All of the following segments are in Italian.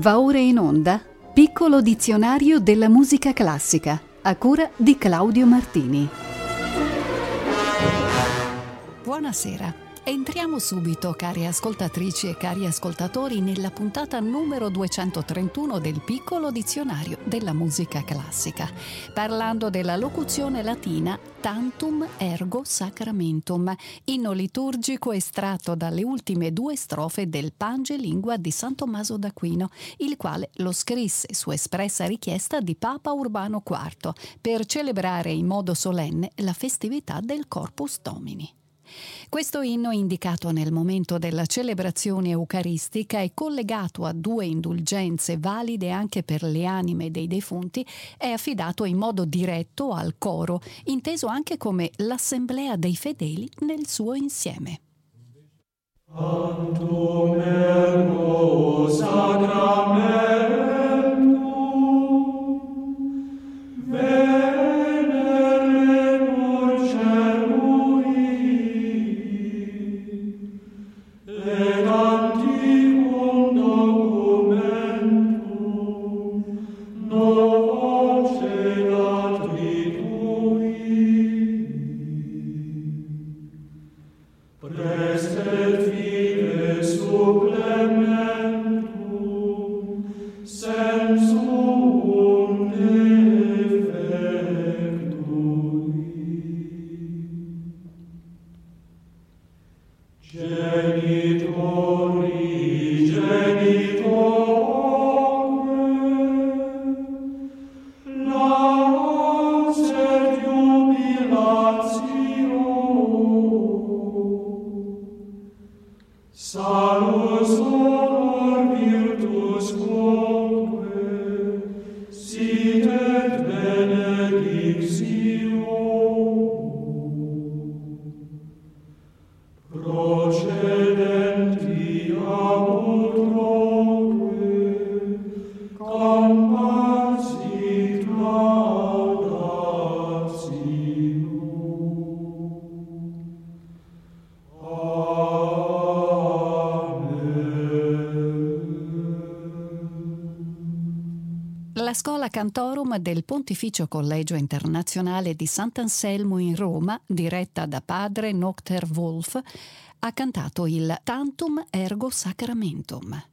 Va ora in onda Piccolo dizionario della musica classica, a cura di Claudio Martini. Buonasera. Entriamo subito, cari ascoltatrici e cari ascoltatori, nella puntata numero 231 del Piccolo dizionario della musica classica, parlando della locuzione latina tantum ergo sacramentum, inno liturgico estratto dalle ultime due strofe del Pange Lingua di San Tommaso d'Aquino, il quale lo scrisse su espressa richiesta di Papa Urbano IV per celebrare in modo solenne la festività del Corpus Domini. Questo inno, indicato nel momento della celebrazione eucaristica e collegato a due indulgenze valide anche per le anime dei defunti, è affidato in modo diretto al coro, inteso anche come l'assemblea dei fedeli nel suo insieme. Tantum ergo sacramentum La Schola Cantorum del Pontificio Collegio Internazionale di Sant'Anselmo in Roma, diretta da padre Nocter Wolf, ha cantato il Tantum Ergo Sacramentum.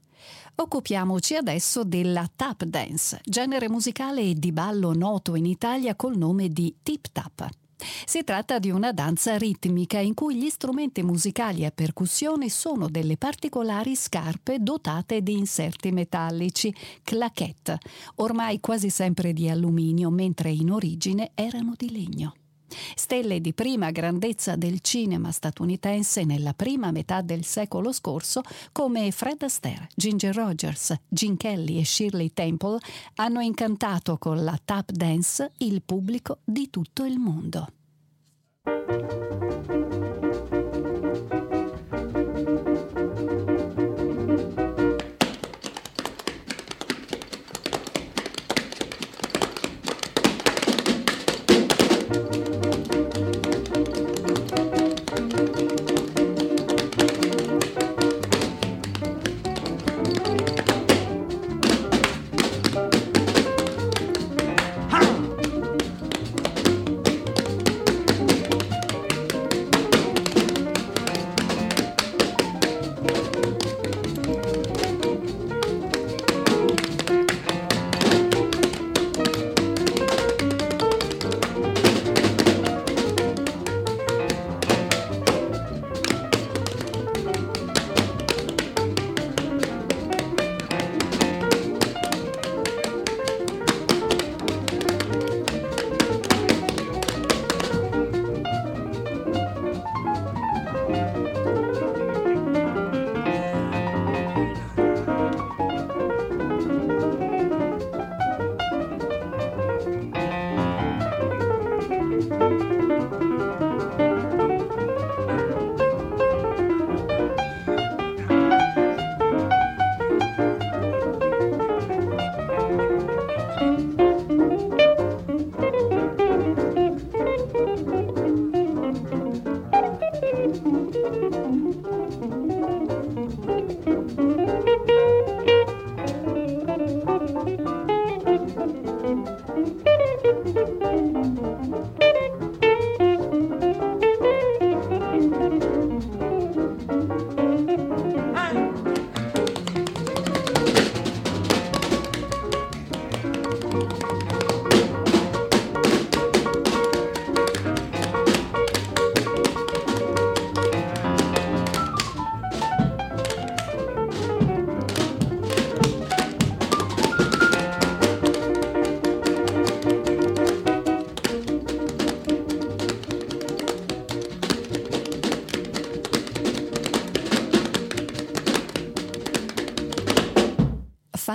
Occupiamoci adesso della tap dance, genere musicale e di ballo noto in Italia col nome di tip tap. Si tratta di una danza ritmica in cui gli strumenti musicali a percussione sono delle particolari scarpe dotate di inserti metallici, claquette, ormai quasi sempre di alluminio, mentre in origine erano di legno. Stelle di prima grandezza del cinema statunitense nella prima metà del secolo scorso, come Fred Astaire, Ginger Rogers, Gene Kelly e Shirley Temple, hanno incantato con la tap dance il pubblico di tutto il mondo.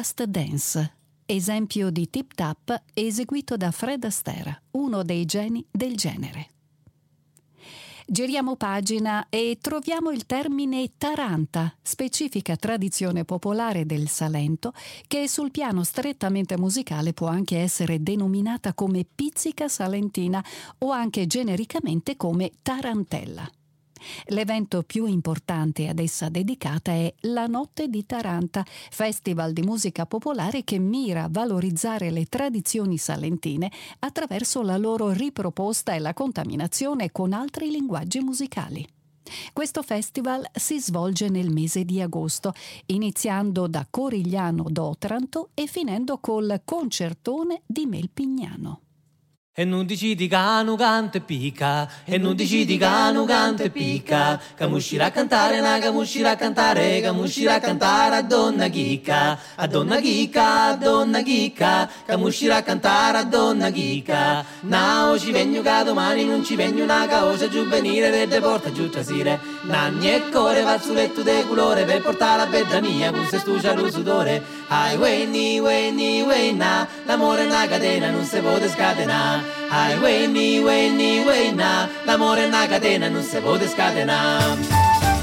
Last Dance, esempio di tip tap eseguito da Fred Astaire, uno dei geni del genere. Giriamo pagina e troviamo il termine taranta, specifica tradizione popolare del Salento, che sul piano strettamente musicale può anche essere denominata come pizzica salentina o anche genericamente come tarantella. L'evento più importante ad essa dedicata è la Notte di Taranta, festival di musica popolare che mira a valorizzare le tradizioni salentine attraverso la loro riproposta e la contaminazione con altri linguaggi musicali. Questo festival si svolge nel mese di agosto, iniziando da Corigliano d'Otranto e finendo col concertone di Melpignano. E non dici di canu cante picca, e non dici di canu cante picca, che uscirà a cantare, na che uscirà a cantare, che uscirà a cantare a donna chicca, a donna chicca, a donna chicca, che uscirà a cantare a donna chicca. No, ci vengo che domani non ci vengo una cosa giù venire vedde porta giù trasire. Nanni e core fazzoletto de colore per portare la bella mia con se stucia lo sudore. Ai weni, weni, wena, l'amore è una catena, non si può scatenare. Ai weni, weni, wena, l'amore è una catena, non si può scatenare.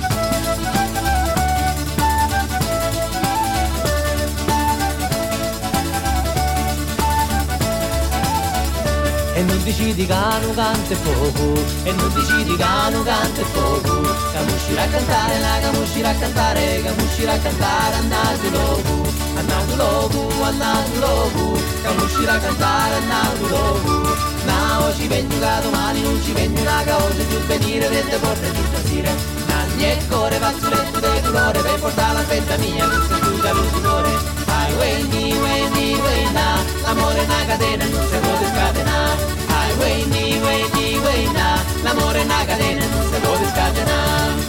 E non dici di canu cante poco, e non dici di canu cante poco, che uscirà a cantare, la che uscirà a cantare, che uscirà a cantare a nato loco, a nato loco, a nato loco, che uscirà a cantare a nato loco. No, ci vengo che domani non ci vengo una cosa giù venire vedde porta giù trasire. Nanni e core fazzoletto de colore per portare la fetta mia che si scusa lo sudore. Ai weni, weni, wena, l'amore è una catena non si può scatenare. Ai weni, weni, wena, l'amore è una catena non si può scatenare.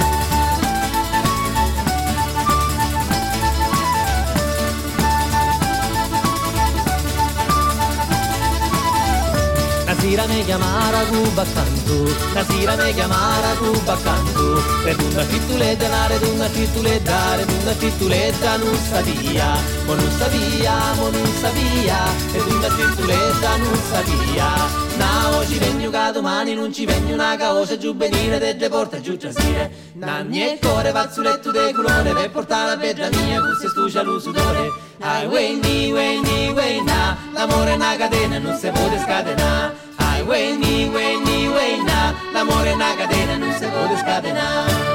Nasira me chiamara Cuba canto, Nasira me chiamara Cuba canto, per una cittuletta, una cittuletta, una cittuletta non sapia, ma non sapia, ma non sapia, per una cittuletta non sapia. No, ci vengo che domani non ci vengo una cosa giù venire delle porta giù trasire. Nanni e core fazzoletto de colore per portare la bella mia con se stucia lo sudore. Ai weni, weni, wena, l'amore è una catena non si può scatenare. Ai weni, weni, wena, l'amore è una catena non si può scatenare.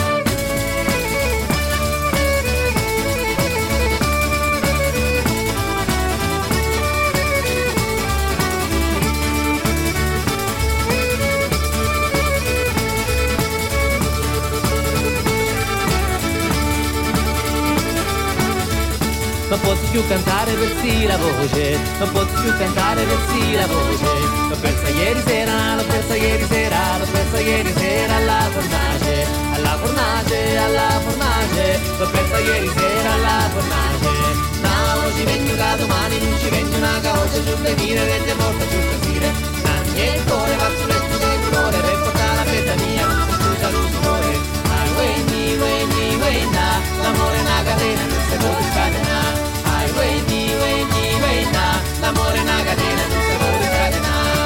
Non posso più cantare persi la voce, non posso più cantare persi la voce. L'ho persa ieri sera, l'ho persa ieri sera, l'ho persa ieri sera alla fornace, alla fornace, alla fornace. L'ho persa ieri sera alla fornace. No, ci vengo che domani non ci vengo una cosa giù venire vede porta giù trasire. Nanni e core fazzoletto de colore per portare la fetta mia non si scusa lo sudore. Ai weni, weni, wena, l'amore è una catena non si può scatenare. Ai weni, weni, wena, l'amore è una catena non si può scatenare.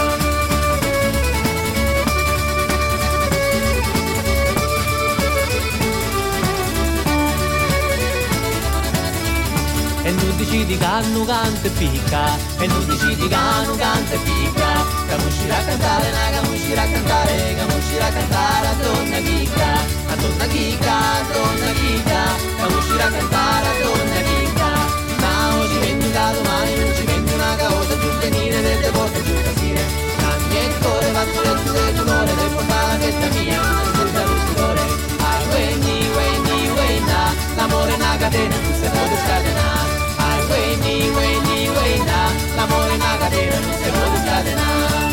E non dici di canu cante picca, e non dici di canu cante picca, che uscirà a cantare, la che uscirà a cantare, che uscirà a cantare a donna chicca, a donna chicca, a donna chicca, che uscirà a cantare a donna chicca. No, ci vengo da domani, non ci vengo una cosa giù venire delle porte giù trasire. Nanni e core fazzoletto de colore per portare la fetta mia non si scusa lo sudore. Ai weni, weni, wena, l'amore è una catena non si può scatenare. Ai weni, weni, wena, l'amore è una catena non si può scatenare.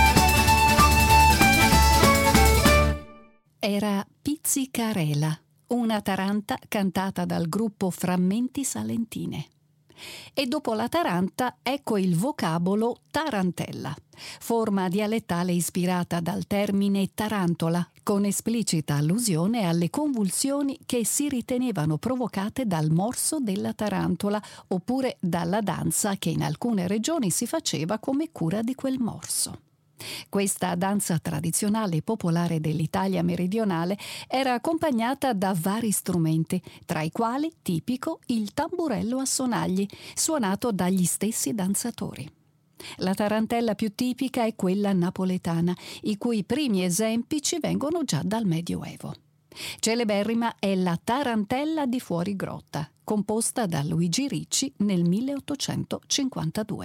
Era Pizzicarela, una taranta cantata dal gruppo Frammenti Salentine. E dopo la taranta ecco il vocabolo tarantella, forma dialettale ispirata dal termine tarantola, con esplicita allusione alle convulsioni che si ritenevano provocate dal morso della tarantola oppure dalla danza che in alcune regioni si faceva come cura di quel morso. Questa danza tradizionale e popolare dell'Italia meridionale era accompagnata da vari strumenti, tra i quali tipico il tamburello a sonagli, suonato dagli stessi danzatori. La tarantella più tipica è quella napoletana, i cui primi esempi ci vengono già dal Medioevo. Celeberrima è la tarantella di fuori grotta, composta da Luigi Ricci nel 1852.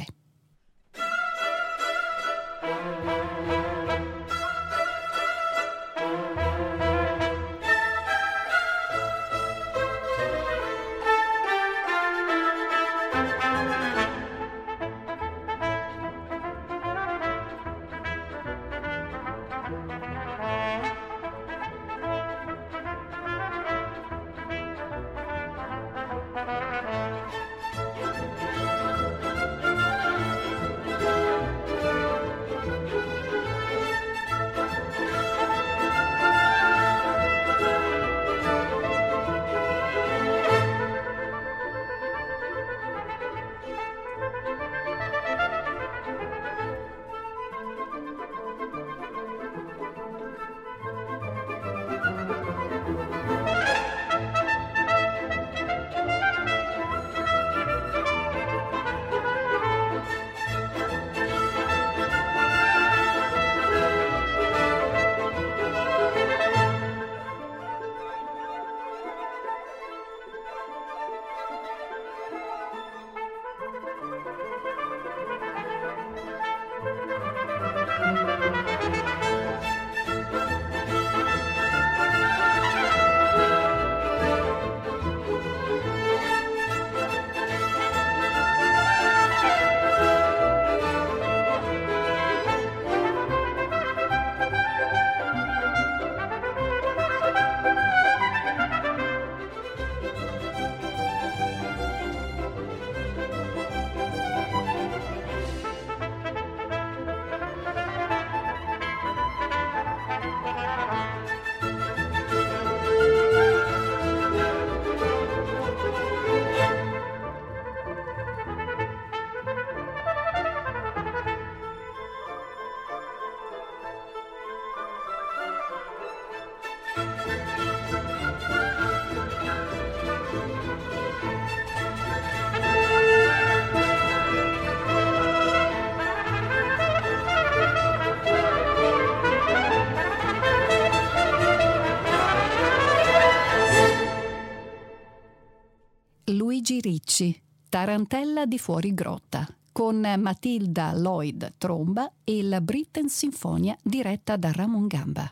Luigi Ricci, Tarantella di fuori grotta, con Matilda Lloyd tromba e la Britten Sinfonia diretta da Ramon Gamba.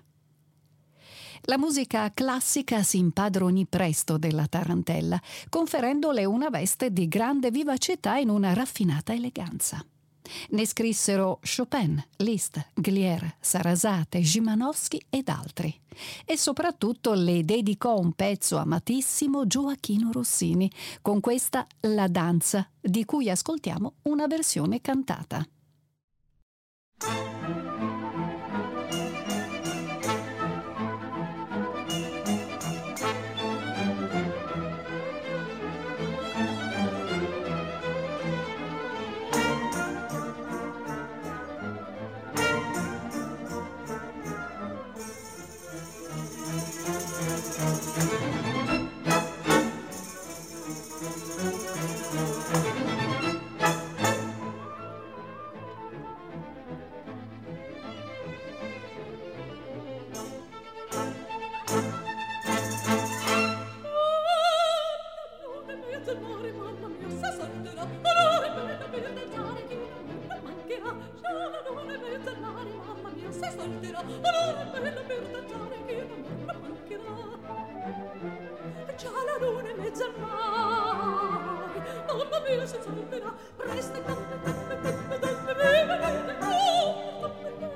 La musica classica si impadronì presto della tarantella, conferendole una veste di grande vivacità in una raffinata eleganza. Ne scrissero Chopin, Liszt, Glier, Sarasate, Szymanowski ed altri. E soprattutto le dedicò un pezzo amatissimo Gioachino Rossini, con questa La danza, di cui ascoltiamo una versione cantata.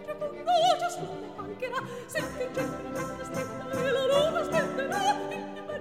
Senti il giorno, la stella e la luna stenderà,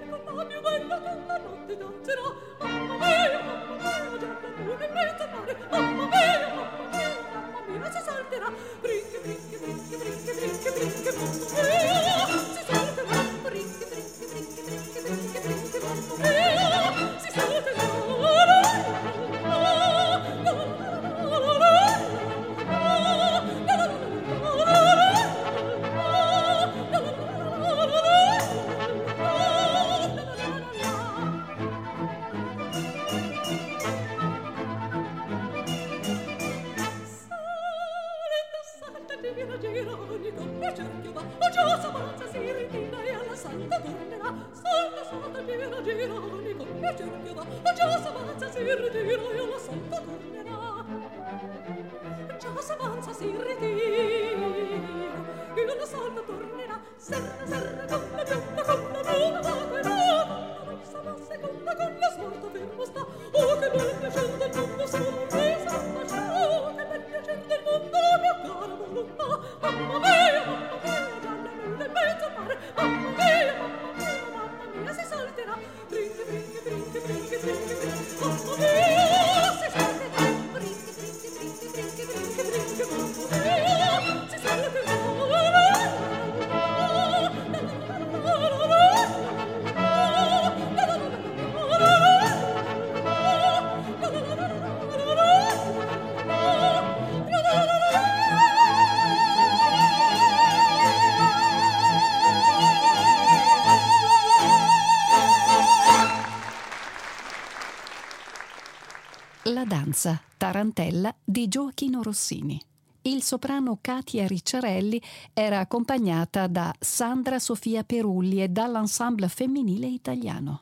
La danza Tarantella di Gioachino Rossini. Il soprano Katia Ricciarelli era accompagnata da Sandra Sofia Perulli e dall'ensemble femminile italiano.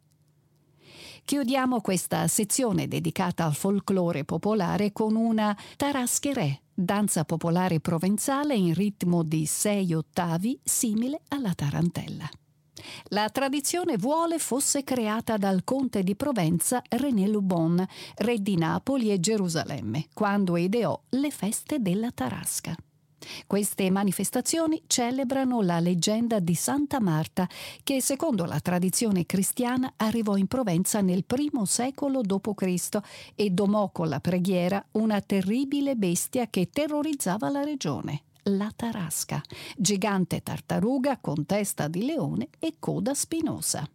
Chiudiamo questa sezione dedicata al folklore popolare con una tarascherè, danza popolare provenzale in ritmo di 6 ottavi, simile alla tarantella. La tradizione vuole fosse creata dal conte di Provenza René Le Bon, re di Napoli e Gerusalemme, quando ideò le feste della Tarasca. Queste manifestazioni celebrano la leggenda di Santa Marta, che secondo la tradizione cristiana arrivò in Provenza nel I secolo d.C. e domò con la preghiera una terribile bestia che terrorizzava la regione, la Tarasca, gigante tartaruga con testa di leone e coda spinosa.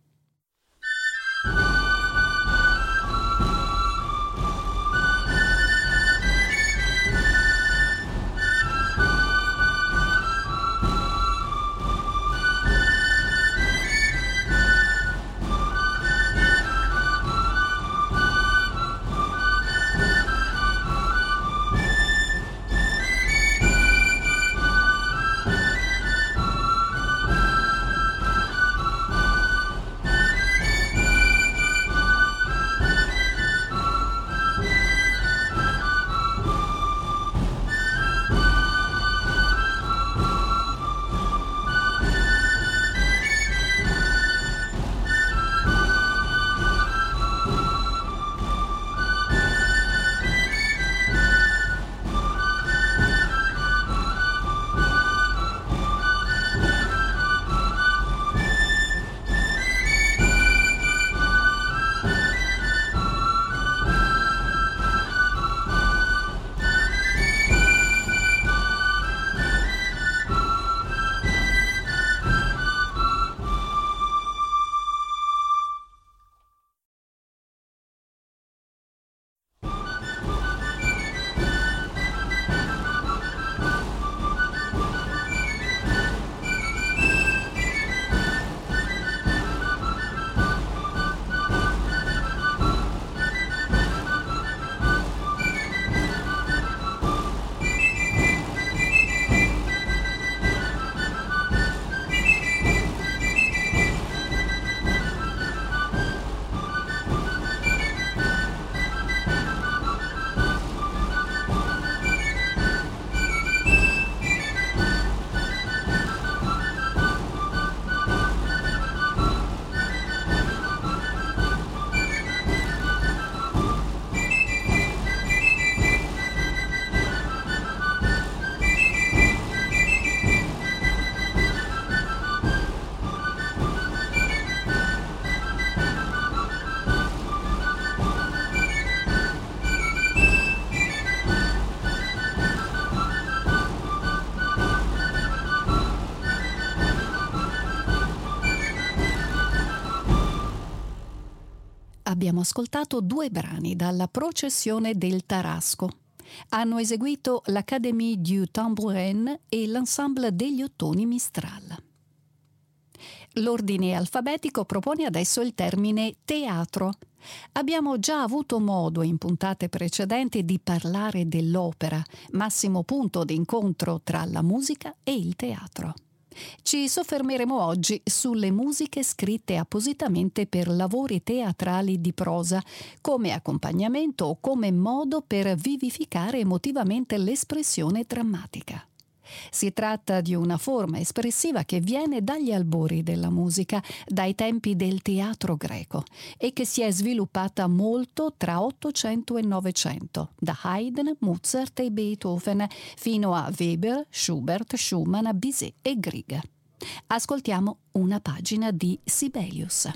abbiamo ascoltato 2 brani dalla Processione del Tarasco. Hanno eseguito l'Académie du Tambourin e l'Ensemble degli Ottoni Mistral. L'ordine alfabetico propone adesso il termine teatro. Abbiamo già avuto modo in puntate precedenti di parlare dell'opera, massimo punto d'incontro tra la musica e il teatro. Ci soffermeremo oggi sulle musiche scritte appositamente per lavori teatrali di prosa, come accompagnamento o come modo per vivificare emotivamente l'espressione drammatica. Si tratta di una forma espressiva che viene dagli albori della musica, dai tempi del teatro greco, e che si è sviluppata molto tra 800 e 900, da Haydn, Mozart e Beethoven, fino a Weber, Schubert, Schumann, Bizet e Grieg. Ascoltiamo una pagina di Sibelius.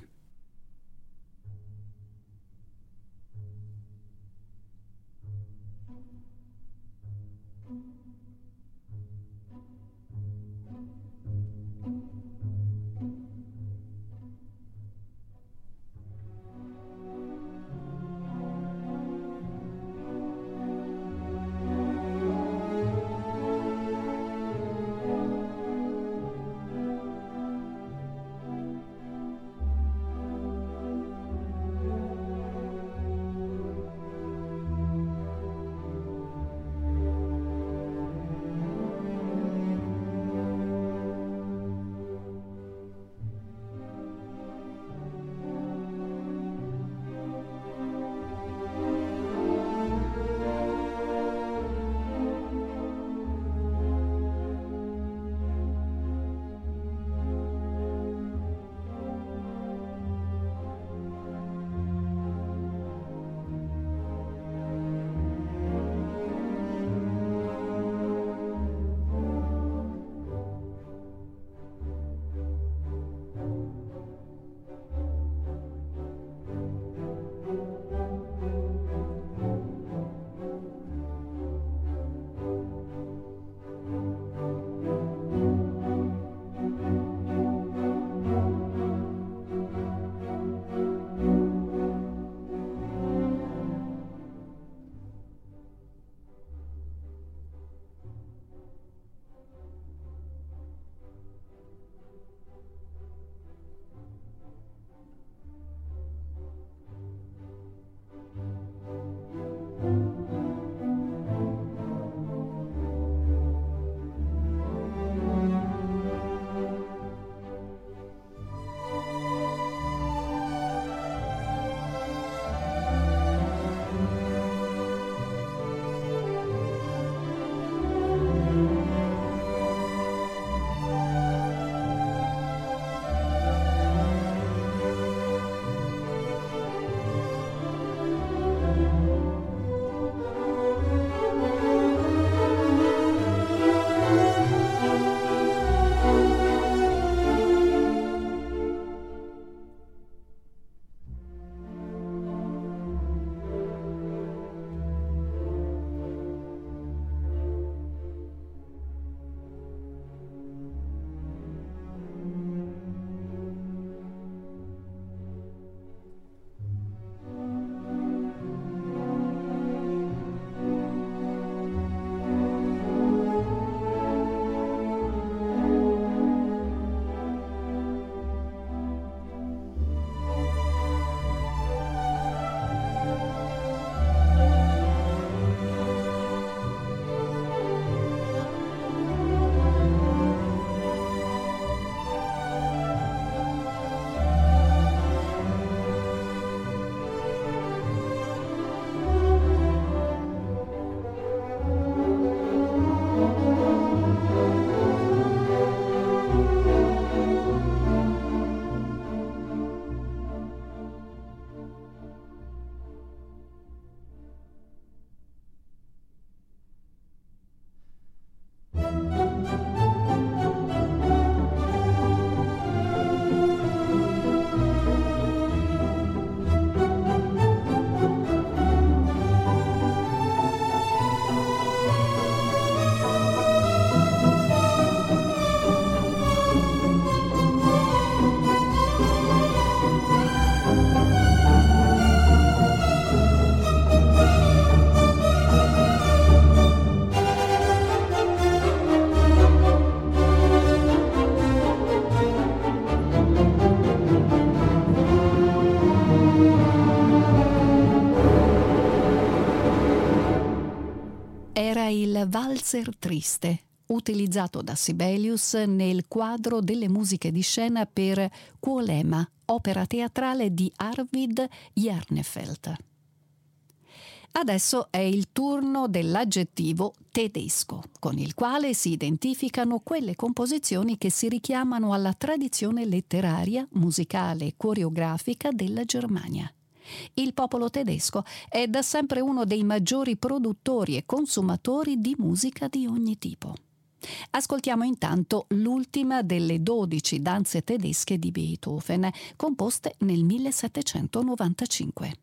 era il Valzer Triste, utilizzato da Sibelius nel quadro delle musiche di scena per Kuolema, opera teatrale di Arvid Järnefelt. Adesso è il turno dell'aggettivo tedesco, con il quale si identificano quelle composizioni che si richiamano alla tradizione letteraria, musicale e coreografica della Germania. Il popolo tedesco è da sempre uno dei maggiori produttori e consumatori di musica di ogni tipo. Ascoltiamo intanto l'ultima delle 12 danze tedesche di Beethoven, composte nel 1795.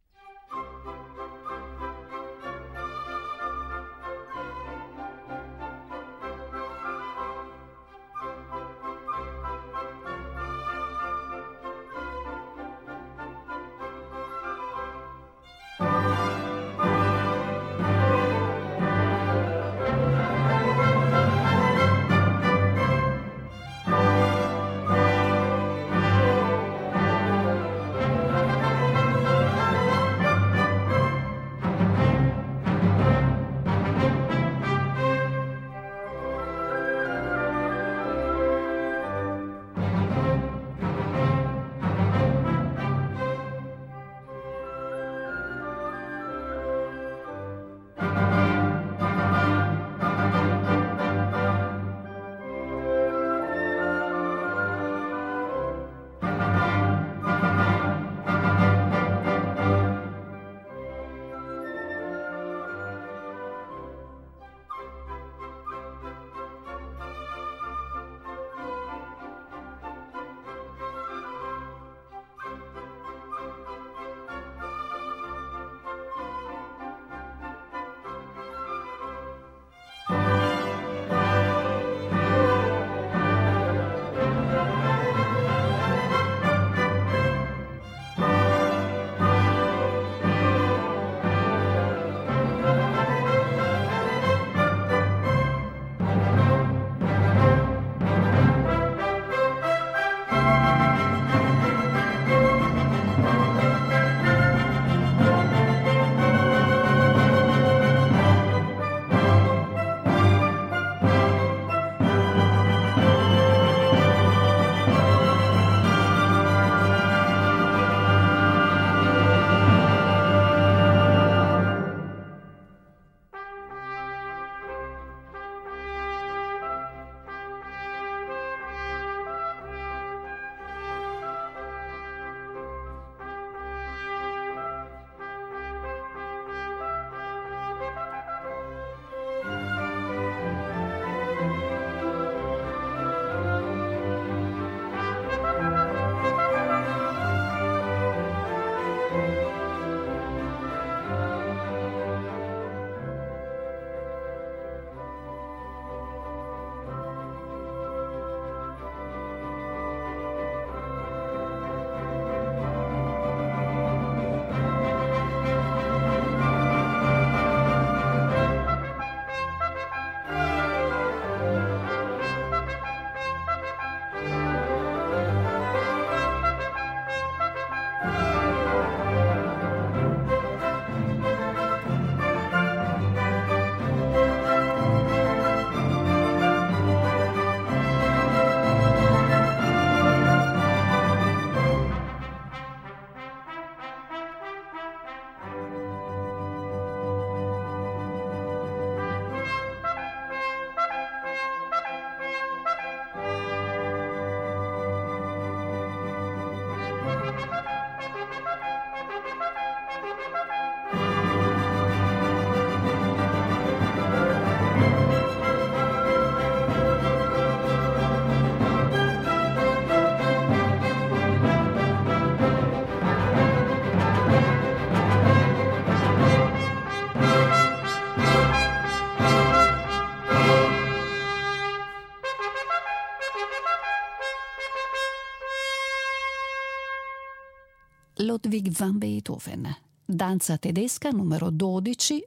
Ludwig van Beethoven, danza tedesca numero 12,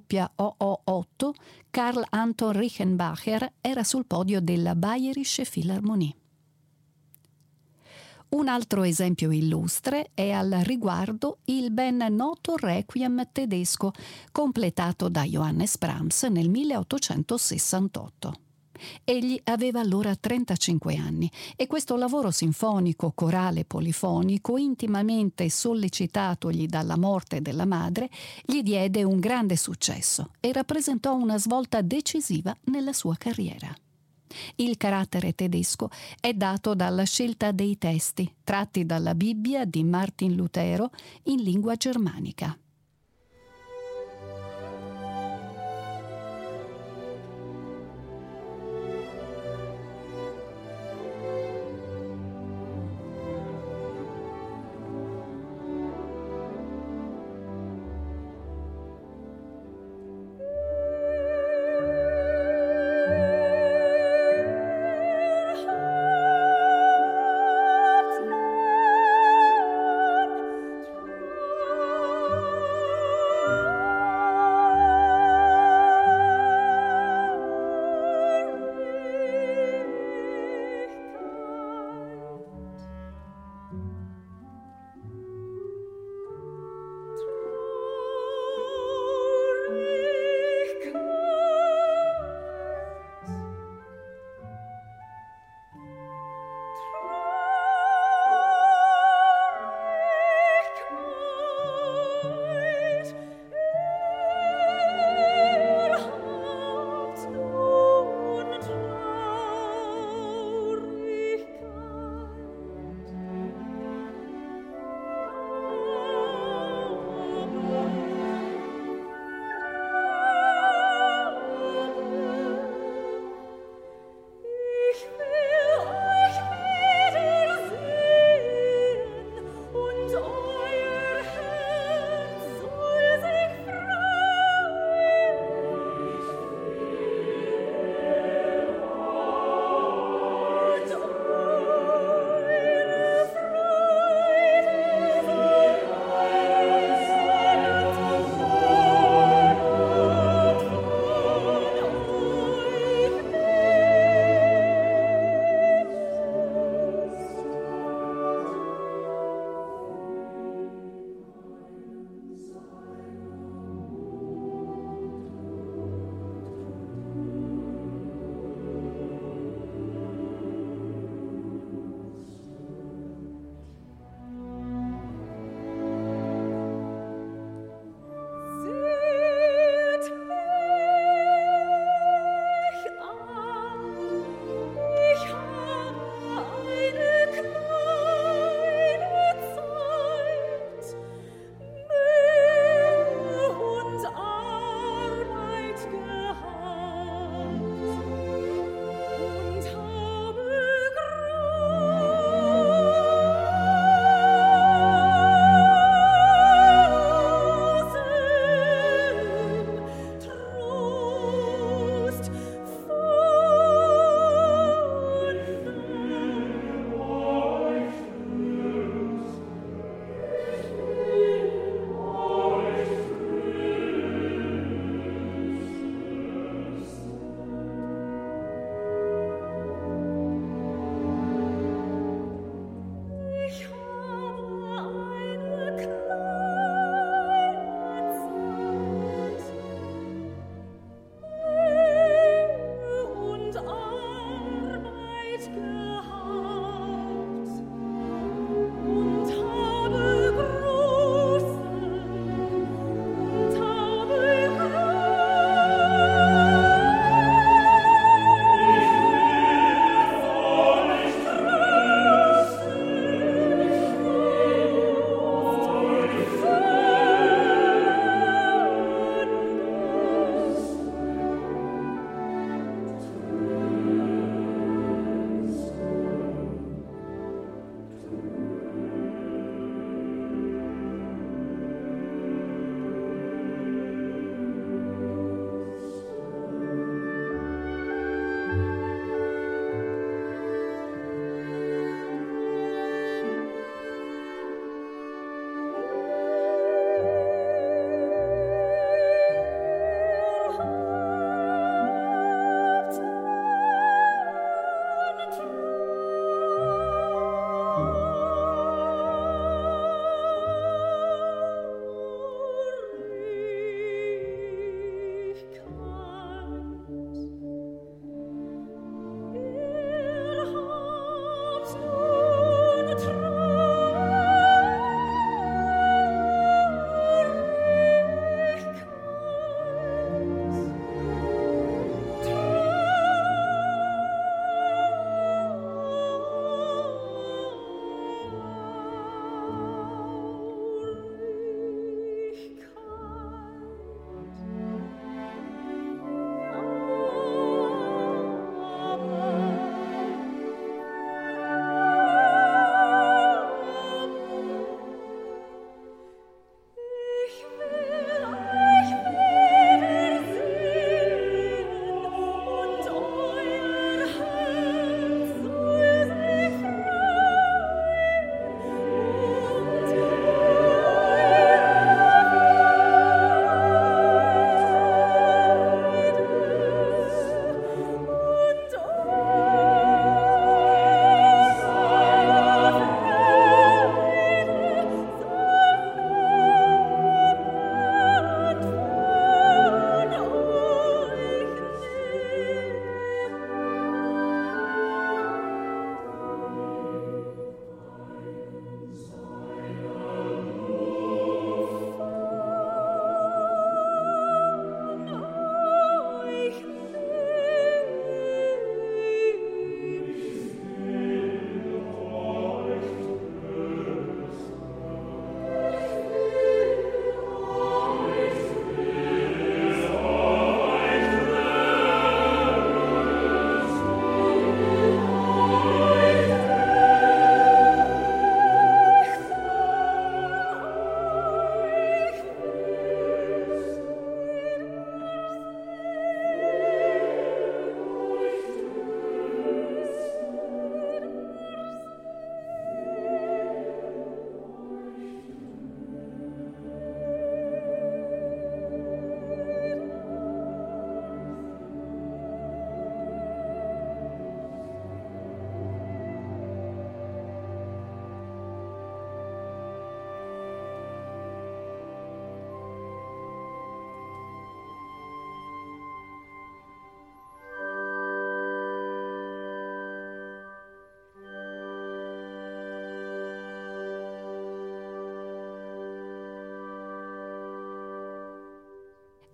WOO8, Karl Anton Rickenbacher era sul podio della Bayerische Philharmonie. Un altro esempio illustre è al riguardo il ben noto Requiem tedesco, completato da Johannes Brahms nel 1868. Egli aveva allora 35 anni e questo lavoro sinfonico, corale, polifonico, intimamente sollecitatogli dalla morte della madre, gli diede un grande successo e rappresentò una svolta decisiva nella sua carriera. Il carattere tedesco è dato dalla scelta dei testi, tratti dalla Bibbia di Martin Lutero in lingua germanica.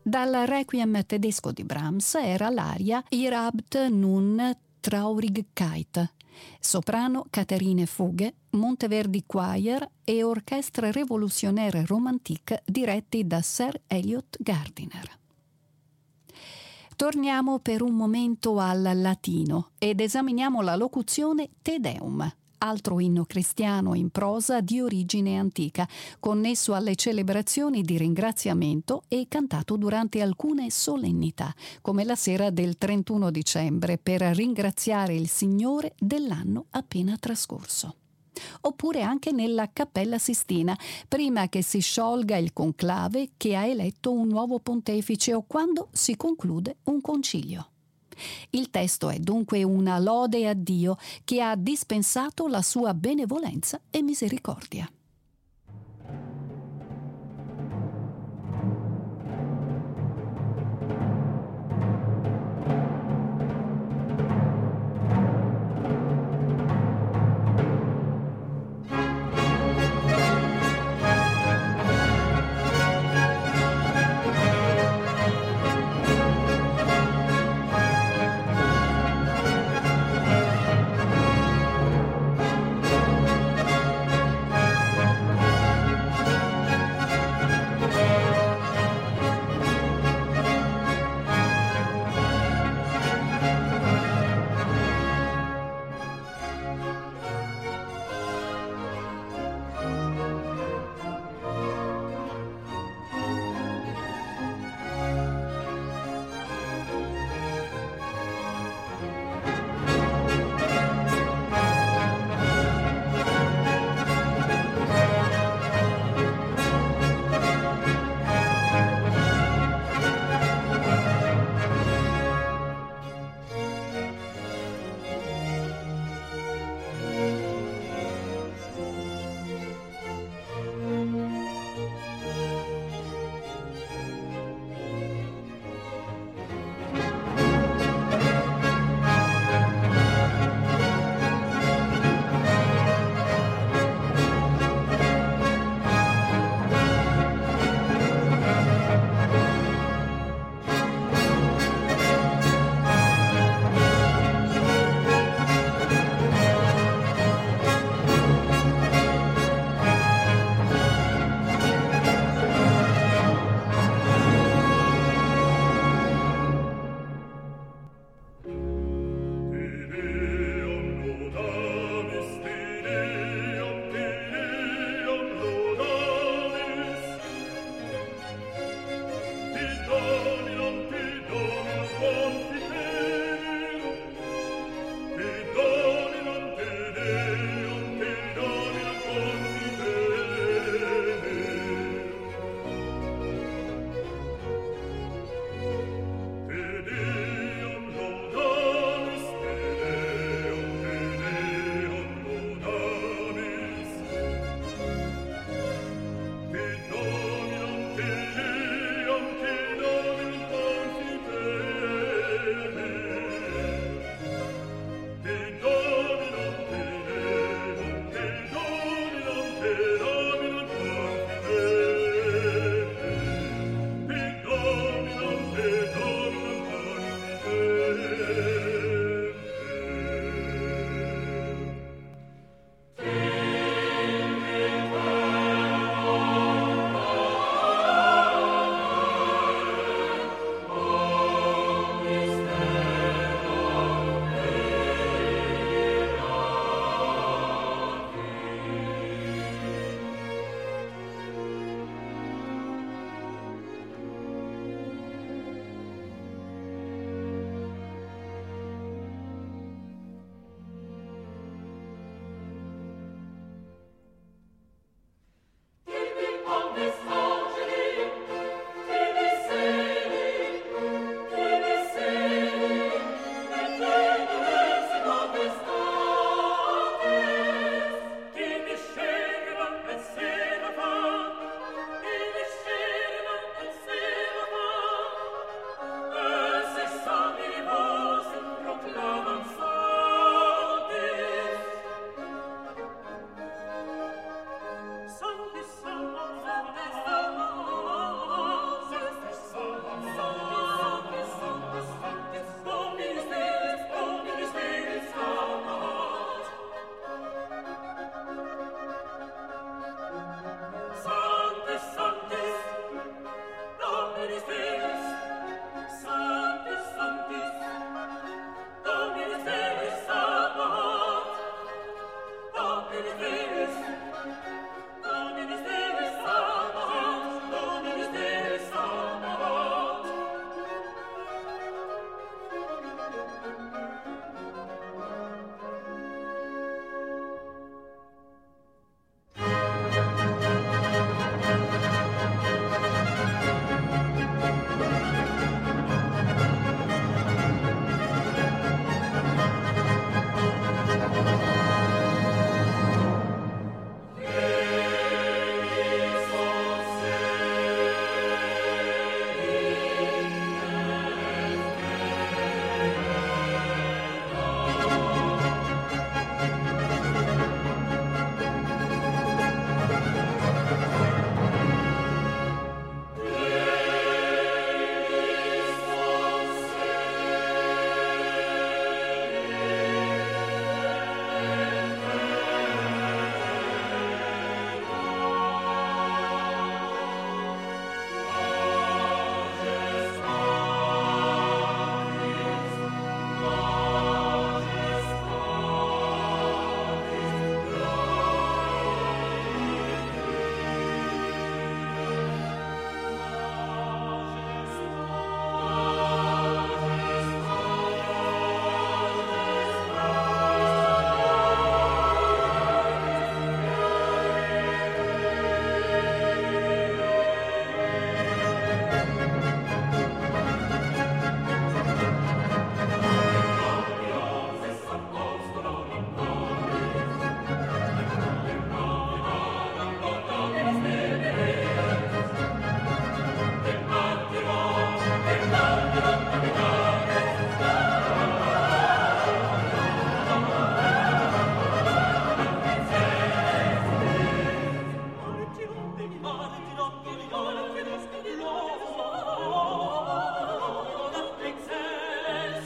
Dal Requiem tedesco di Brahms era l'aria Ihr habt nun Traurigkeit, soprano Catherine Fugge, Monteverdi Choir e Orchestre Révolutionnaire Romantique diretti da Sir Elliot Gardiner. Torniamo per un momento al latino ed esaminiamo la locuzione Te Deum, altro inno cristiano in prosa di origine antica, connesso alle celebrazioni di ringraziamento e cantato durante alcune solennità, come la sera del 31 dicembre, per ringraziare il Signore dell'anno appena trascorso. Oppure anche nella Cappella Sistina, prima che si sciolga il conclave che ha eletto un nuovo pontefice o quando si conclude un concilio. Il testo è dunque una lode a Dio che ha dispensato la sua benevolenza e misericordia.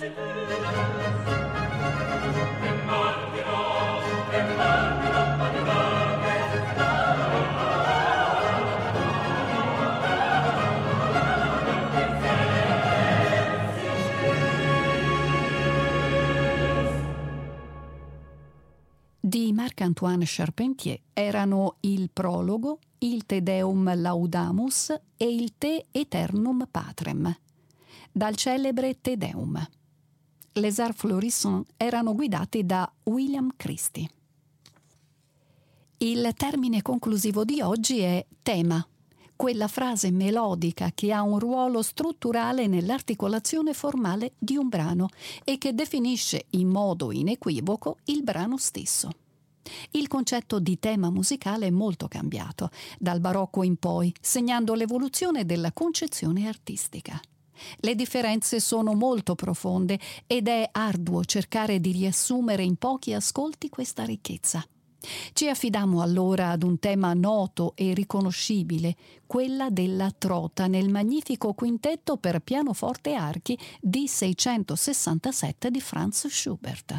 Di Marc-Antoine Charpentier erano il prologo, il Te Deum Laudamus e il Te Eternum Patrem, dal celebre Te Deum. Les Arts Florissants erano guidati da William Christie. Il termine conclusivo di oggi è tema, quella frase melodica che ha un ruolo strutturale nell'articolazione formale di un brano e che definisce in modo inequivoco il brano stesso. Il concetto di tema musicale è molto cambiato, dal barocco in poi, segnando l'evoluzione della concezione artistica. Le differenze sono molto profonde ed è arduo cercare di riassumere in pochi ascolti questa ricchezza. Ci affidammo allora ad un tema noto e riconoscibile, quella della trota nel magnifico quintetto per pianoforte e archi D667 di Franz Schubert.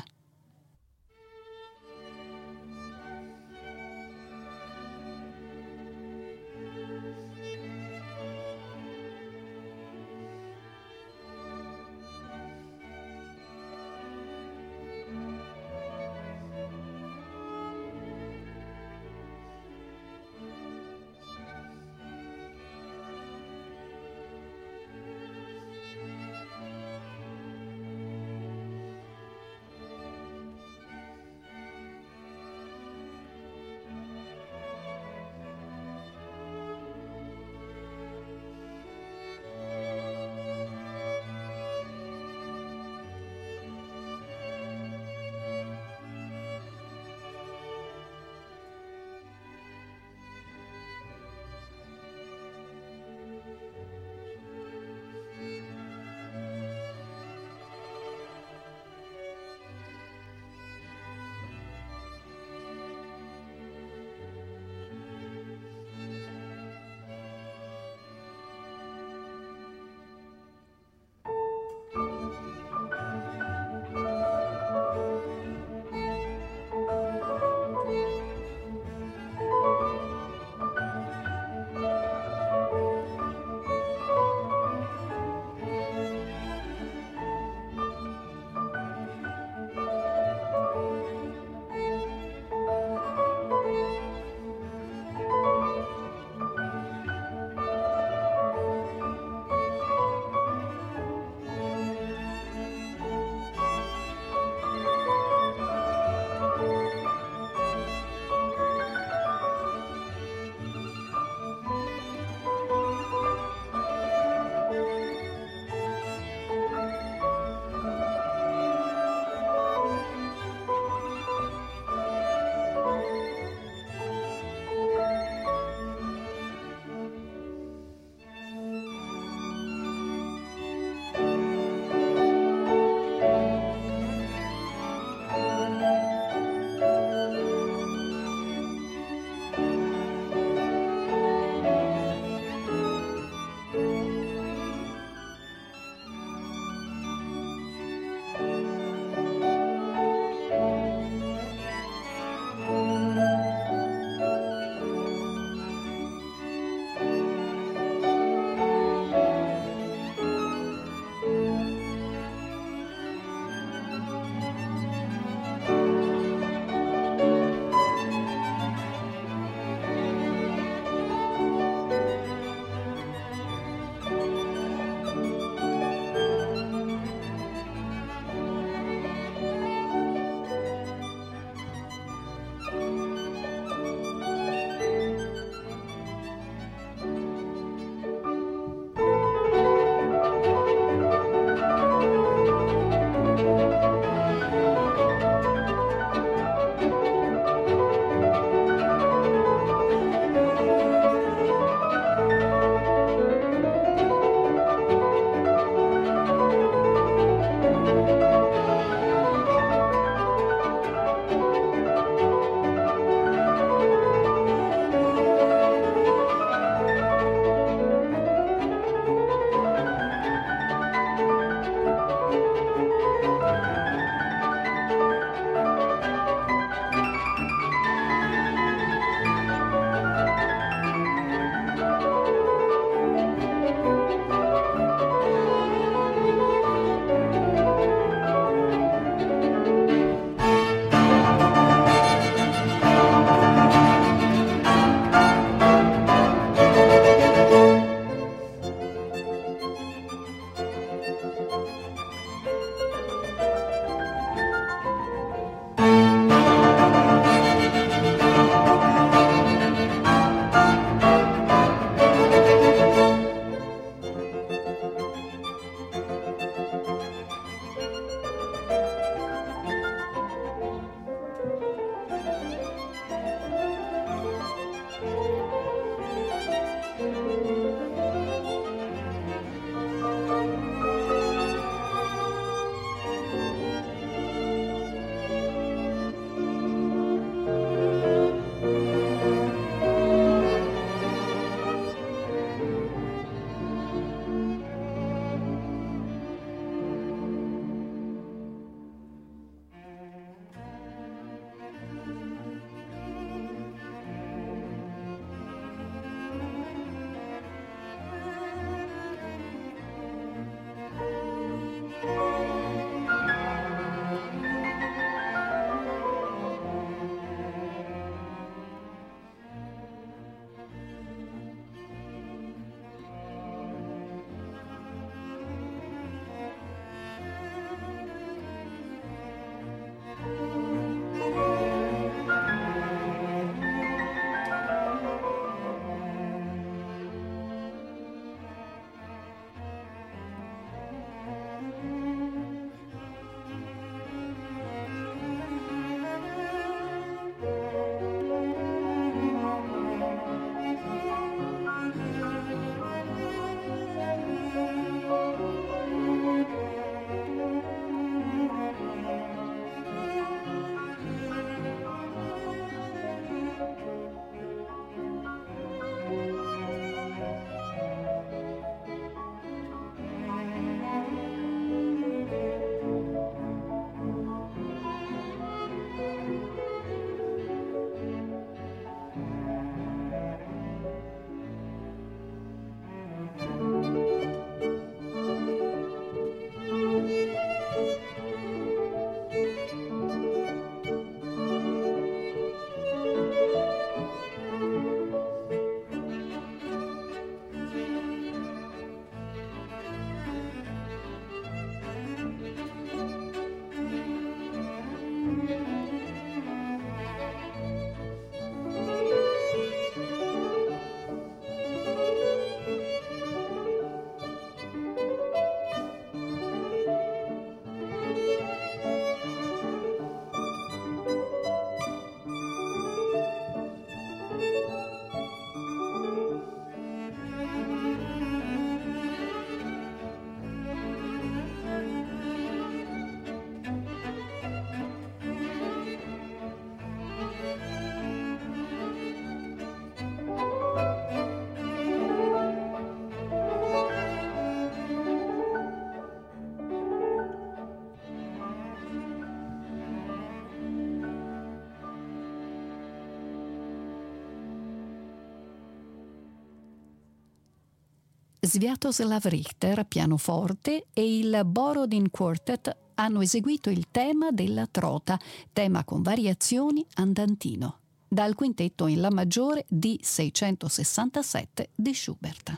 Sviatoslav Richter, pianoforte, e il Borodin Quartet hanno eseguito il tema della trota, tema con variazioni andantino, dal quintetto in La maggiore D667 di Schubert.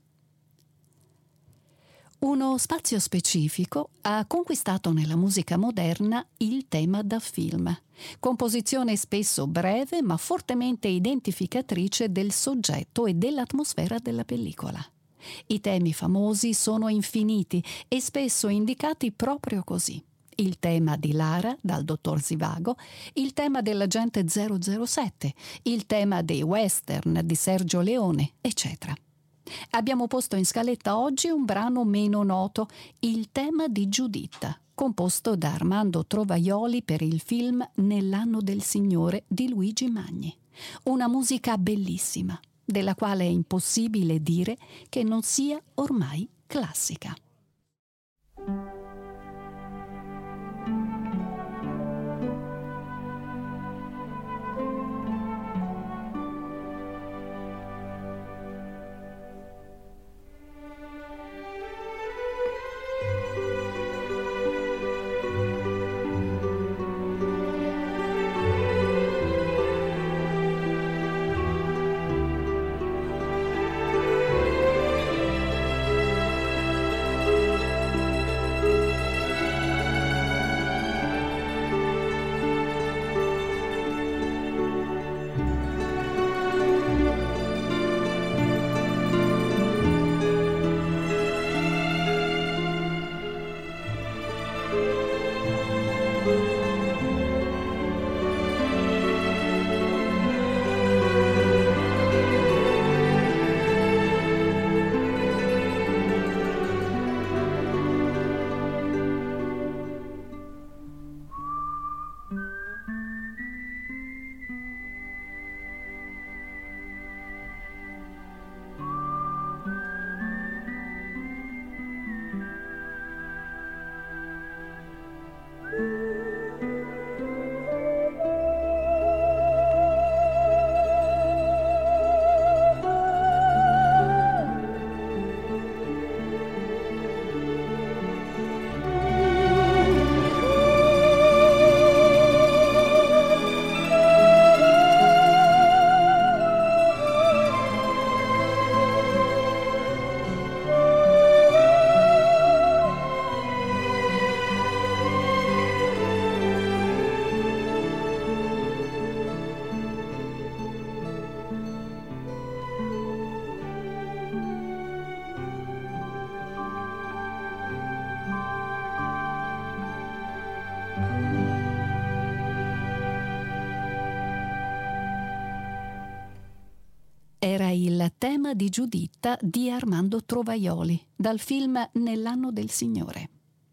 Uno spazio specifico ha conquistato nella musica moderna il tema da film, composizione spesso breve ma fortemente identificatrice del soggetto e dell'atmosfera della pellicola. I temi famosi sono infiniti e spesso indicati proprio così. Il tema di Lara, dal Dottor Zivago, il tema dell'Agente 007, il tema dei western di Sergio Leone, eccetera. Abbiamo posto in scaletta oggi un brano meno noto, il tema di Giuditta, composto da Armando Trovaioli per il film Nell'anno del Signore di Luigi Magni. Una musica bellissima, della quale è impossibile dire che non sia ormai classica. Era il tema di Giuditta di Armando Trovaioli, dal film Nell'anno del Signore.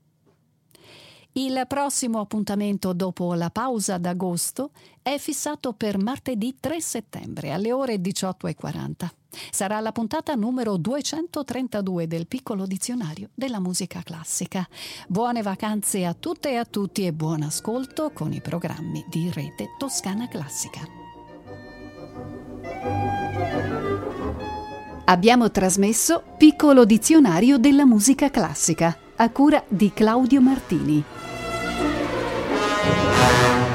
Il prossimo appuntamento dopo la pausa d'agosto è fissato per martedì 3 settembre alle ore 18:40. Sarà la puntata numero 232 del piccolo dizionario della musica classica. Buone vacanze a tutte e a tutti e buon ascolto con i programmi di Rete Toscana Classica. Abbiamo trasmesso Piccolo dizionario della musica classica a cura di Claudio Martini.